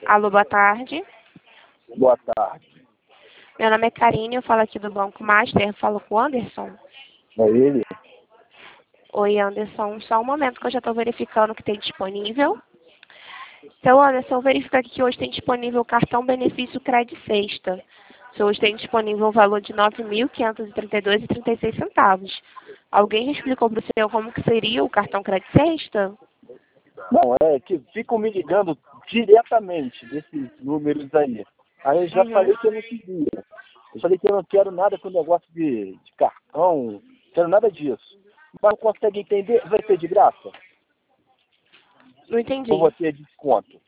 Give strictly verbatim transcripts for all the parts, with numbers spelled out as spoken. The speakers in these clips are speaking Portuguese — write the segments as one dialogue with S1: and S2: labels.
S1: Alô, boa tarde.
S2: Boa tarde.
S1: Meu nome é Karine, eu falo aqui do Banco Master, falo com o Anderson.
S2: É ele?
S1: Oi, Anderson, só um momento que eu já estou verificando o que tem disponível. Então, Anderson, verifica aqui que hoje tem disponível o cartão benefício Cred Sexta. Se hoje tem disponível o valor de nove mil quinhentos e trinta e dois reais e trinta e seis centavos. Alguém já explicou para o senhor como que seria o cartão Cred Sexta?
S2: Não, é que ficam me ligando diretamente desses números aí. Aí eu já
S1: Uhum.
S2: falei que eu não queria. Eu falei que eu não quero nada com negócio de, de cartão, não quero nada disso. Mas não consegue entender? Vai ter de graça?
S1: Não entendi.
S2: Ou vou ter desconto?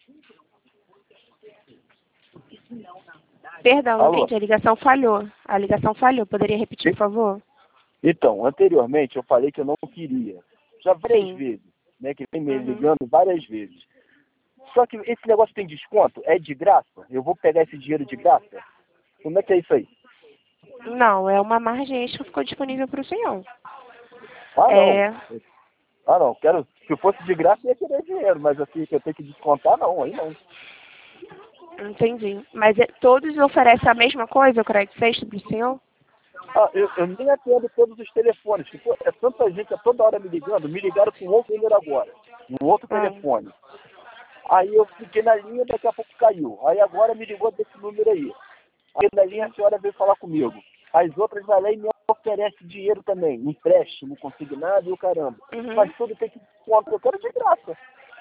S1: Perdão, não
S2: Alô?
S1: entendi. A ligação falhou. A ligação falhou. Poderia repetir, por favor?
S2: Então, anteriormente eu falei que eu não queria. Já várias
S1: Sim.
S2: vezes, né? Que vem me
S1: Uhum.
S2: ligando várias vezes. Só que esse negócio tem desconto? É de graça? Eu vou pegar esse dinheiro de graça? Como é que é isso aí?
S1: Não, é uma margem extra que ficou disponível para o senhor.
S2: Ah,
S1: É,
S2: não. Ah, não. Quero, se fosse de graça, eu ia querer dinheiro. Mas assim, que eu tenho que descontar, não. Aí não.
S1: entendi. Mas é- todos oferecem a mesma coisa, o crédito sexta para o senhor?
S2: Ah, eu, eu nem atendo todos os telefones. Tipo, é tanta gente a toda hora me ligando. Me ligaram com outro número agora. Um outro
S1: Ah,
S2: telefone. Aí eu fiquei na linha, daqui a pouco caiu. Aí agora me ligou desse número aí. Aí na linha a senhora veio falar comigo. As outras vai lá e me oferece dinheiro também. Empréstimo, consignado e o caramba.
S1: uhum.
S2: Mas tudo tem que desconto. Eu quero de graça.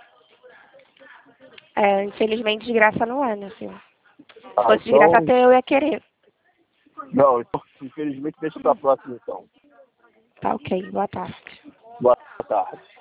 S1: É, infelizmente de graça não é, né, senhor? Se
S2: Ah,
S1: fosse de graça
S2: então...
S1: até eu ia querer.
S2: Não, então, infelizmente deixa pra próxima então.
S1: Tá ok, boa tarde.
S2: Boa tarde.